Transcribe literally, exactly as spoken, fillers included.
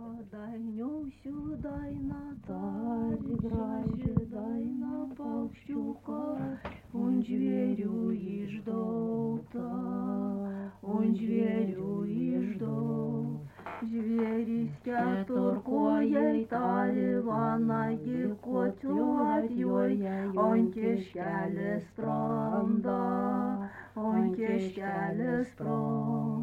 Dainiausiu dainą, tari graži daina paukščiuko, un žvėrių išdauta, un žvėrių išdaut. Žvėris keturkojai tari vanagi kočiuojoj, ant kiškelės spranda, ant kiškelės spranda.